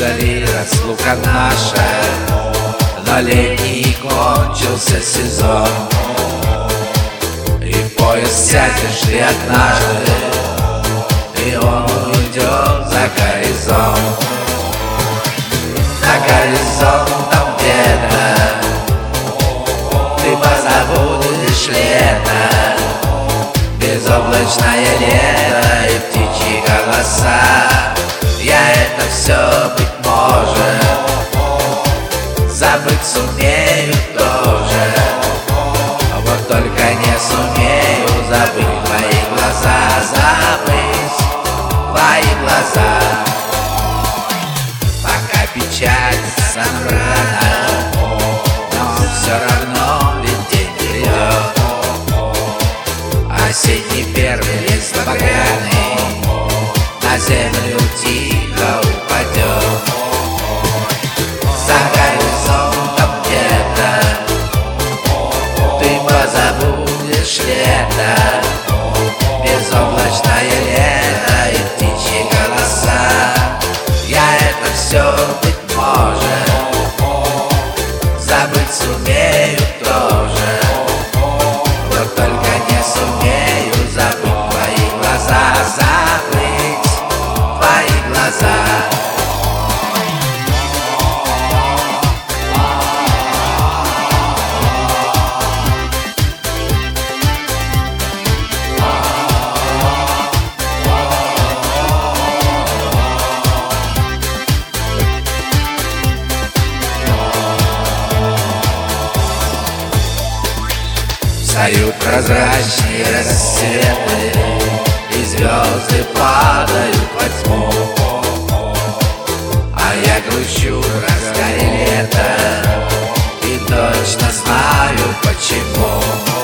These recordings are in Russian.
вдали разлука наша, но летний кончился сезон, и поезд сядешь ты однажды, и он уйдет за горизонт. За горизонтом где-то ты позабудешь лето, безоблачное лето и птичьи голоса. Я это все, быть может, забыть сумею тоже, вот только не сумею забыть твои глаза, забыть твои глаза. Пока печалится рано, но все равно ведь день придет. Осенний первый лист багряный на землю тихо упадет. За горизонтом где-то ты позабудешь лето, безоблачное лето и птичьи голоса. Я это все, быть может, забыть сумею тоже, вот только не сумею забыть твои глаза, забыть твои глаза. Встают прозрачные рассветы, и звезды падают во тьму, а я грущу в разгаре лета и точно знаю почему.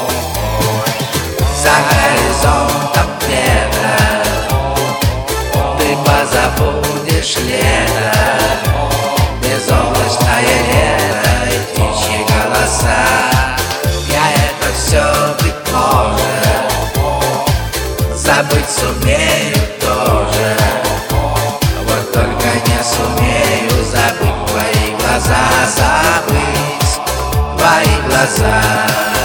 За горизонтом где-то ты позабудешь лето, безоблачное лето и птичьи голоса. Все, быть может, забыть сумею тоже, вот только не сумею забыть твои глаза, забыть твои глаза.